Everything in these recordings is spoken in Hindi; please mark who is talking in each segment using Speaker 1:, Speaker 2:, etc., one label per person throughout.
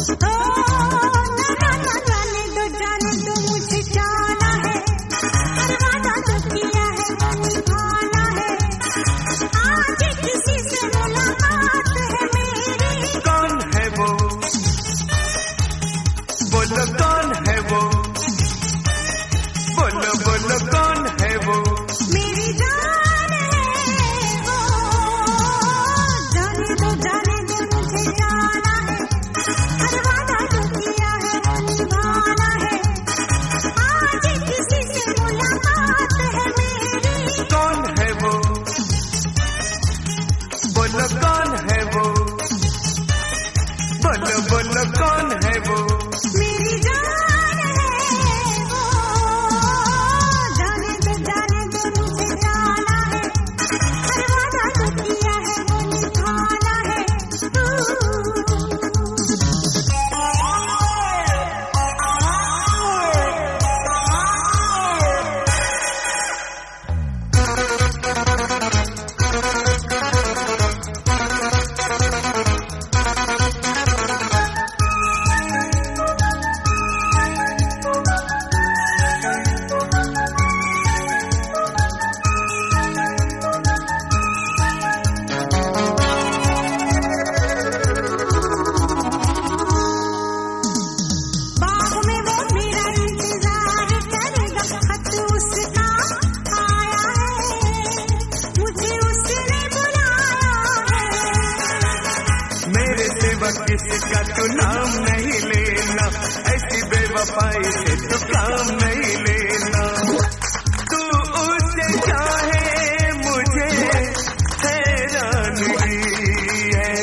Speaker 1: किसका तो नाम नहीं लेना, ऐसी बेवफाई से तो काम नहीं लेना। तू उससे चाहे मुझे हैरानगी है,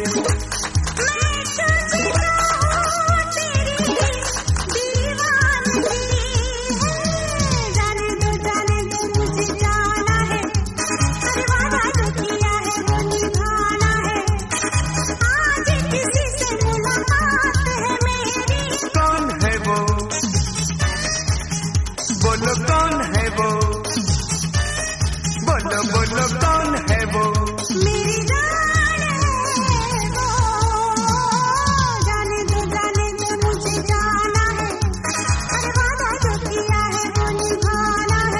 Speaker 2: जाने दो मुझे जाना है, हर वादा जो किया है वो निभाना है। आज किसी से मुलाकात है मेरी,
Speaker 1: कौन है वो, बोलो कौन है वो, बोलो बोलो कौन है वो।
Speaker 2: मेरी जान है वो, जाने दो मुझे जाना है, हर वादा जो किया है वो निभाना है।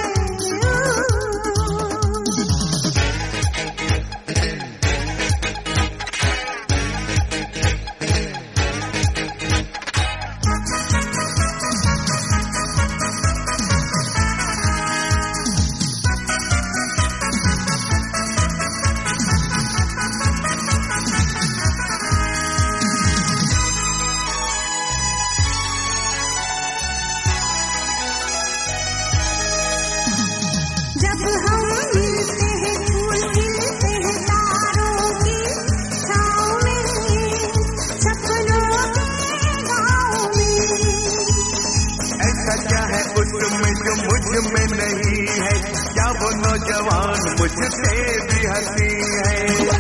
Speaker 2: जब हम मिलते हैं फूल खिलते हैं तारों की छाँव में, सपनों के गाँव में।
Speaker 1: ऐसा क्या है उसमें जो मुझ में नहीं है, क्या वो नौजवान मुझसे भी हंसी है।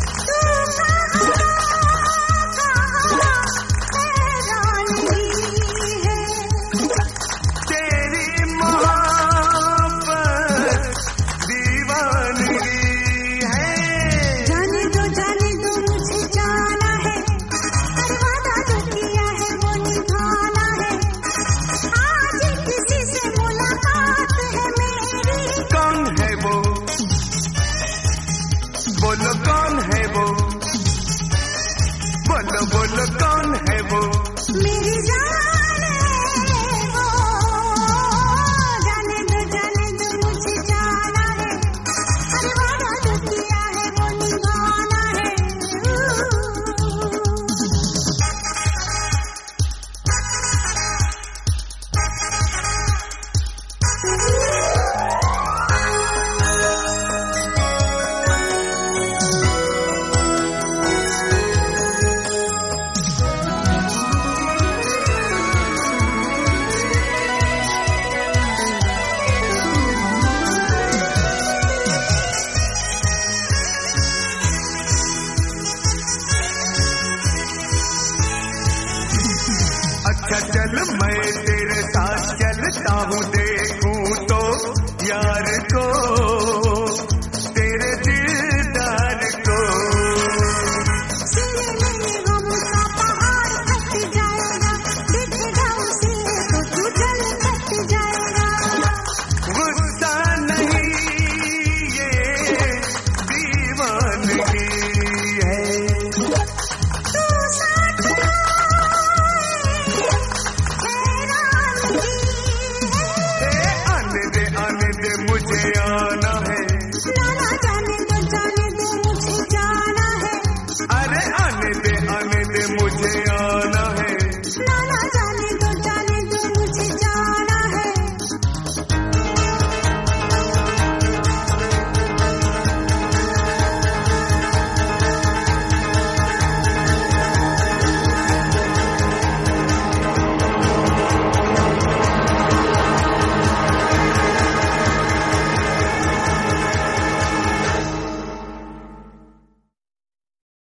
Speaker 1: तेरी मोहब्बत दीवानगी है,
Speaker 2: जाने दो मुझे जाना है, हर वादा जो किया है वो निभाना है। आज किसी से मुलाकात है मेरी,
Speaker 1: कौन है वो, बोलो कौन है वो, बोलो बोलो कौन है वो।
Speaker 2: मेरी जान है वो, जाने दो मुझे जाना है, हर वादा जो किया है वो निभाना है।
Speaker 1: अच्छा चल मैं तेरे साथ चलता हूँ, देखूं तो यार को